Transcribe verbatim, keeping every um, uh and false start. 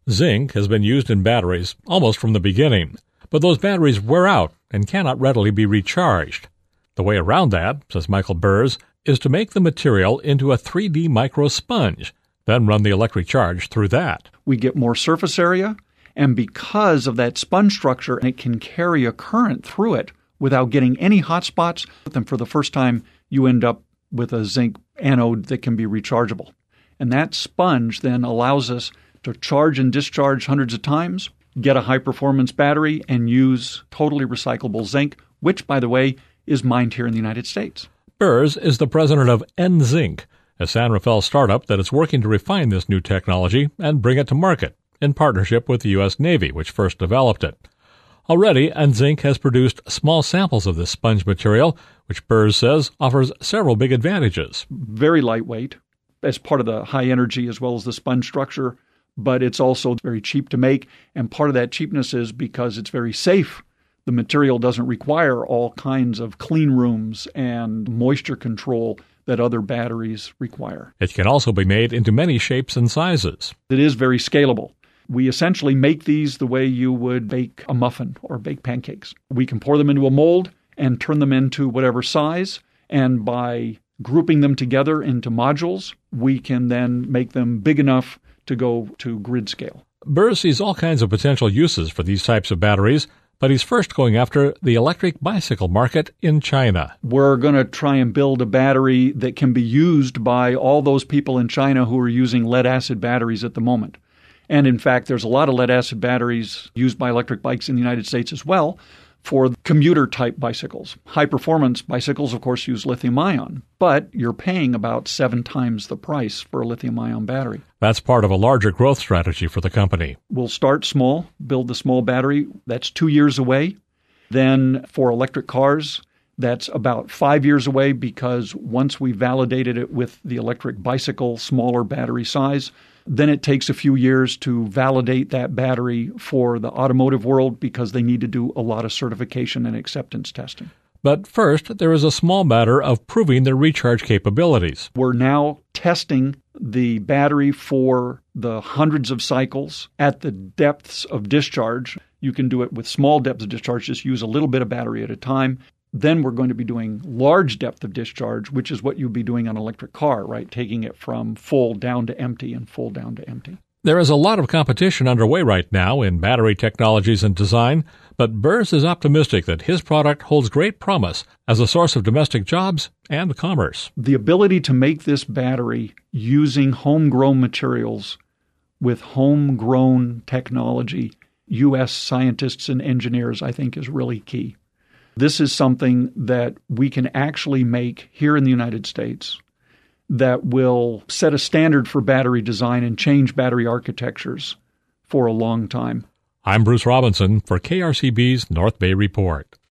Zinc has been used in batteries almost from the beginning, but those batteries wear out and cannot readily be recharged. The way around that, says Michael Burrs, is to make the material into a three D micro sponge, then run the electric charge through that. We get more surface area, and because of that sponge structure, it can carry a current through it without getting any hot spots. And for the first time, you end up with a zinc anode that can be rechargeable. And that sponge then allows us to charge and discharge hundreds of times, get a high-performance battery, and use totally recyclable zinc, which, by the way, is mined here in the United States. Burrs is the president of N-Zinc, a San Rafael startup that is working to refine this new technology and bring it to market in partnership with the U S Navy, which first developed it. Already, N-Zinc has produced small samples of this sponge material, which Burrs says offers several big advantages. Very lightweight, as part of the high energy as well as the sponge structure, but it's also very cheap to make, and part of that cheapness is because it's very safe. The material doesn't require all kinds of clean rooms and moisture control that other batteries require. It can also be made into many shapes and sizes. It is very scalable. We essentially make these the way you would bake a muffin or bake pancakes. We can pour them into a mold and turn them into whatever size, and by grouping them together into modules, we can then make them big enough to go to grid scale. Burrs sees all kinds of potential uses for these types of batteries, but he's first going after the electric bicycle market in China. We're going to try and build a battery that can be used by all those people in China who are using lead-acid batteries at the moment. And in fact, there's a lot of lead-acid batteries used by electric bikes in the United States as well for commuter-type bicycles. High-performance bicycles, of course, use lithium-ion, but you're paying about seven times the price for a lithium-ion battery. That's part of a larger growth strategy for the company. We'll start small, build the small battery. That's two years away. Then for electric cars, that's about five years away because once we validated it with the electric bicycle, smaller battery size, then it takes a few years to validate that battery for the automotive world because they need to do a lot of certification and acceptance testing. But first, there is a small matter of proving their recharge capabilities. We're now testing the battery for the hundreds of cycles at the depths of discharge. You can do it with small depths of discharge, just use a little bit of battery at a time. Then we're going to be doing large depth of discharge, which is what you'd be doing on an electric car, right? Taking it from full down to empty and full down to empty. There is a lot of competition underway right now in battery technologies and design, but Burrs is optimistic that his product holds great promise as a source of domestic jobs and commerce. The ability to make this battery using homegrown materials with homegrown technology, U S scientists and engineers, I think is really key. This is something that we can actually make here in the United States that will set a standard for battery design and change battery architectures for a long time. I'm Bruce Robinson for K R C B's North Bay Report.